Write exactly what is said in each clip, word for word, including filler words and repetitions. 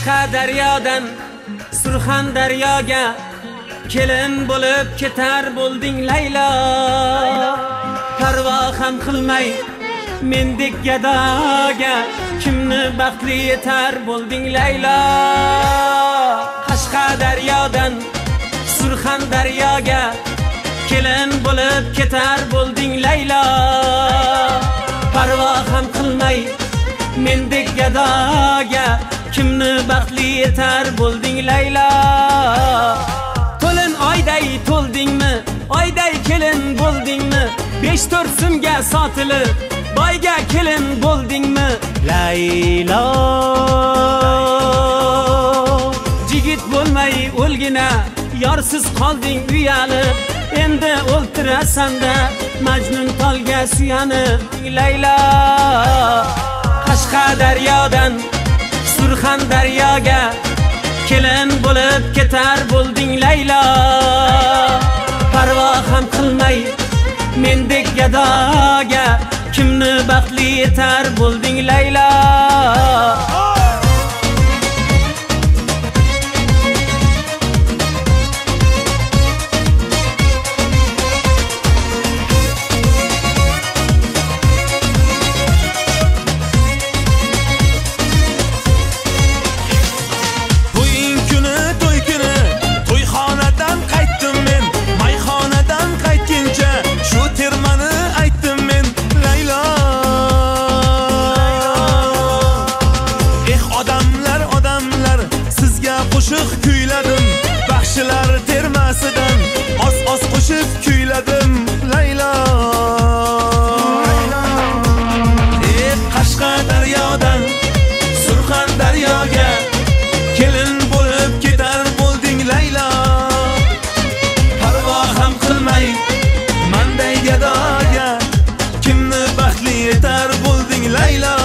Qashqadaryodan Surxondaryoga kelin bo'lib ketar bo'lding Laylo. Parvo ham qilmay mendek gadoga kimni baxtli etar bo'lding Laylo. Qashqadaryodan Surxondaryoga kelin bo'lib ketar bo'lding Laylo. Parvo ham qilmay mendek gadoga kimni baxtli etar bo'lding Laylo. To'lin oyday to'ldingmi, oyday kelin bo'ldingmi, besh to'rt so'mga sotilib boyga kelin bo'ldingmi Laylo. Jigit bo'lmay o'lgina yorsiz qolding uyalib, endi o'ltirasan-da Majnun tolga suyanib Laylo. Qashqadaryodan Surxondaryoga kelin bo'lib ketar bo'lding Laylo. Parvo ham qilmay mendek gadoga kimni baxtli etar bo'lding Laylo. Qo'shiq kuyladim, baxshilar termasidan os-os qo'shib kuyladim Laylo. Ey Qashqadaryodan Surxondaryoga kelin bo'lib ketar bo'lding Laylo. Parvo ham qilmay manday gadoga kimni baxtli etar bo'lding Laylo.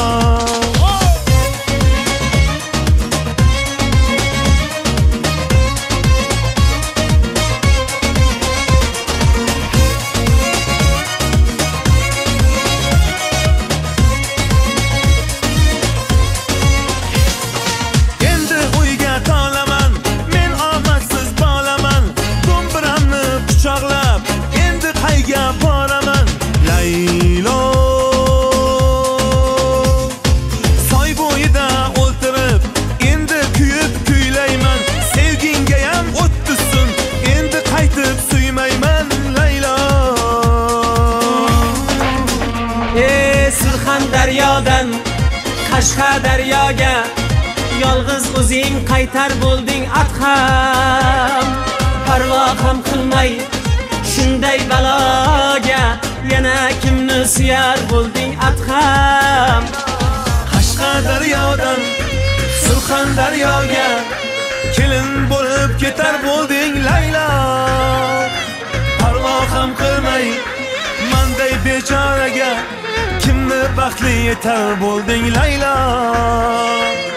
Surxondaryodan Qashqadaryoga yolg'iz o'zing qaytar bo'lding Adham. Parvo ham qilmay shunday baloga yana kimni suyar bo'lding Adham. Qashqadaryodan Surxondaryoga kelin bo'lib ketar bo'lding Laylo. Parvo ham qilmay manday bechoraga kimni baxtli etar bo'lding Laylo.